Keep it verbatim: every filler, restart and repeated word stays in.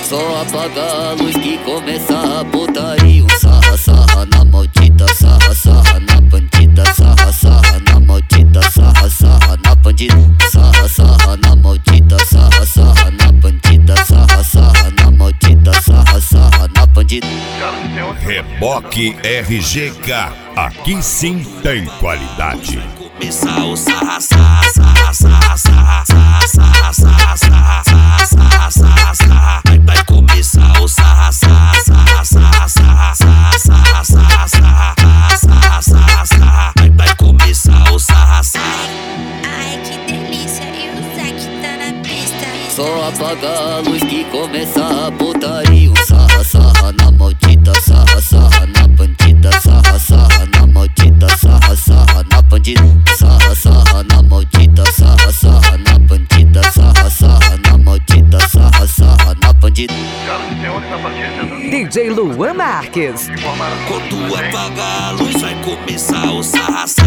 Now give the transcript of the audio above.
Só apaga a luz que começa a putaria. Sarra, sarra na maldita, sarra, sarra na bandida, sarra, sarra na maldita, sarra, sarra na bandida, sarra, sarra na maldita, sarra, sarra na bandida, sarra, sarra na maldita, sarra, sarra na bandida. Reboque R G K, aqui sim tem qualidade. Começar o sarra, sarra, sarra, sarra, sarra, sarra, sarra, sarra, sarra, sarra, sarra, sarra. Vai começar o sarra, sarra, sarra, sarra, sarra, sarra, sarra, sarra, sarra, sarra, sarra, sarra. Vai começar o sarra, sarra. Ai, que delícia, e o Zack tá na pista. Só apaga a luz que começa a putaria. Sarra, sarra na maldita, sarra, sarra na bandida, sarra, sarra na maldita, sarra, sarra na bandida, sarra, sarra na maldita, sarra, sarra na bandida, sarra, sarra na maldita, sarra, sarra na bandida. D J Luan Marques. Quando apagar a luz vai começar o sarra.